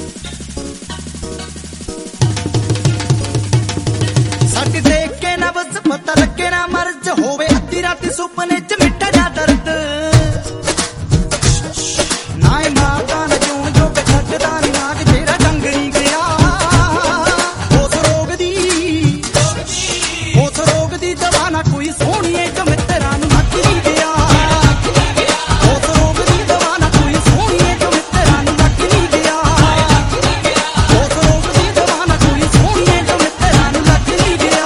सट देख के ना बस पता लगे ना मर्ज होवे अद्धी राती सुपने च मिठा जा दर्द ना माता न जून जो छड्डदा नी नाग तेरा डंगरी गया उस रोग दी दवा ना कोई सोहणीए जो मित्तरां नूं मच नहीं गया उस रोग दी दवा ना कोई सोहणीए जो मित्तरां नूं मच नहीं गया उस रोग दी दवा ना कोई सोहणीए जो मित्तरां नूं मच नहीं गया।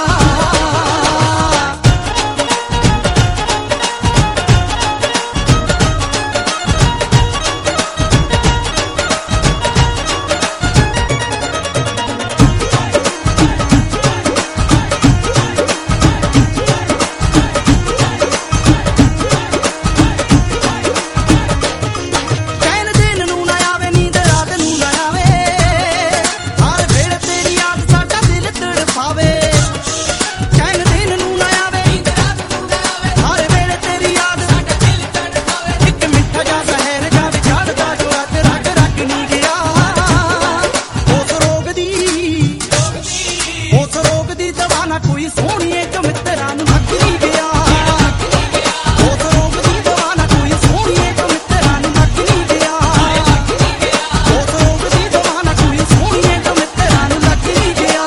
कोई सोहणीए जो मित्तरां नूं मच नहीं गया उस रोग दी दवा ना कोई सोहणीए जो मित्तरां नूं मच नहीं गया उस रोग दी दवा ना कोई सोहणीए जो मित्तरां नूं मच नहीं गया।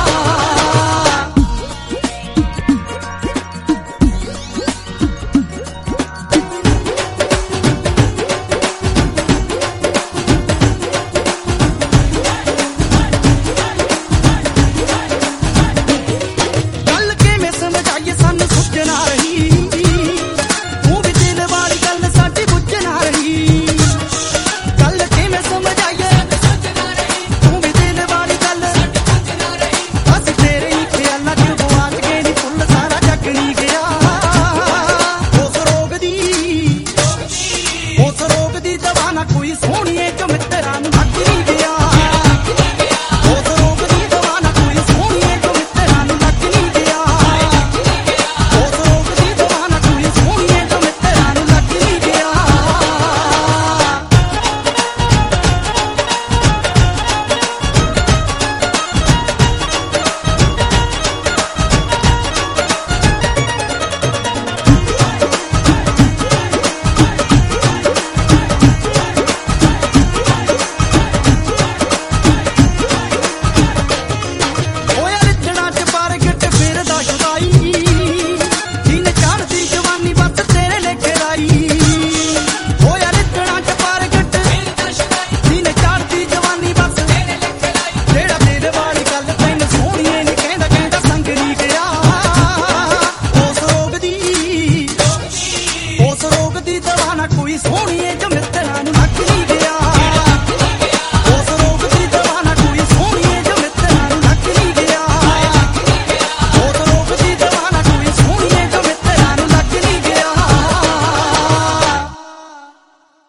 कोई सोहणीए जो मित्तरां नूं मच नहीं गया उस रोग दी दवा ना कोई सोहणीए जो मित्तरां नूं मच नहीं गया उस रोग दी दवा ना कोई सोहणीए जो मित्तरां नूं मच नहीं गया। उस रोग दी दवा ना कोई सोहणीए जो